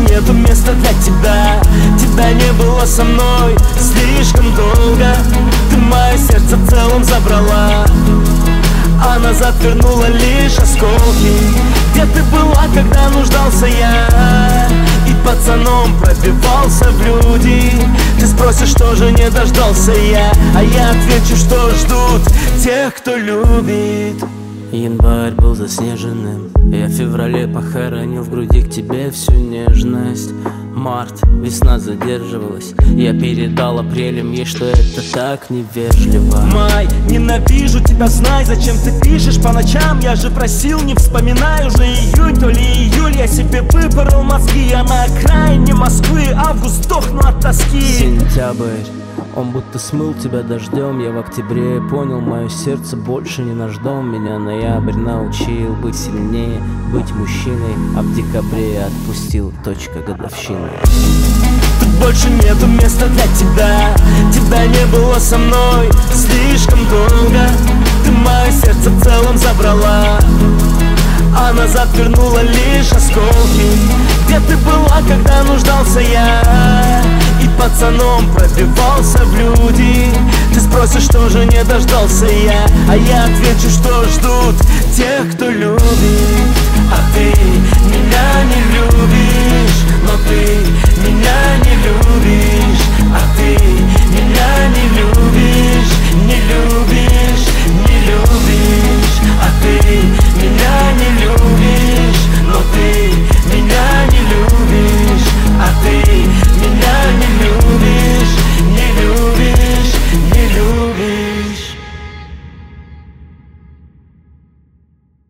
нету места для тебя. Тебя не было со мной слишком долго. Ты мое сердце в целом забрала, а назад вернула лишь осколки. Где ты была, когда нуждался я и пацаном пробивался в люди? Ты спросишь, что же не дождался я, а я отвечу, что ждут тех, кто любит. Январь был заснеженным, я в феврале похоронил в груди к тебе всю нежность. Март, весна задерживалась, я передал апрелем ей, что это так невежливо. Май, ненавижу тебя, знай, зачем ты пишешь по ночам. Я же просил, не вспоминай уже июнь, то ли июль. Я себе выпорол мозги, я на окраине Москвы. Август, сдохну от тоски. Сентябрь, он будто смыл тебя дождем. Я в октябре понял, мое сердце больше не наш дом. Меня ноябрь научил быть сильнее, быть мужчиной, а в декабре я отпустил, точка годовщины. Тут больше нету места для тебя. Тебя не было со мной слишком долго. Ты мое сердце в целом забрала, а назад вернула лишь осколки. Где ты была, когда нуждался я и пацаном пробивался в люди? Ты спросишь, что же не дождался я, а я отвечу, что ждут тех, кто любит. А ты меня не любишь, но ты меня не любишь.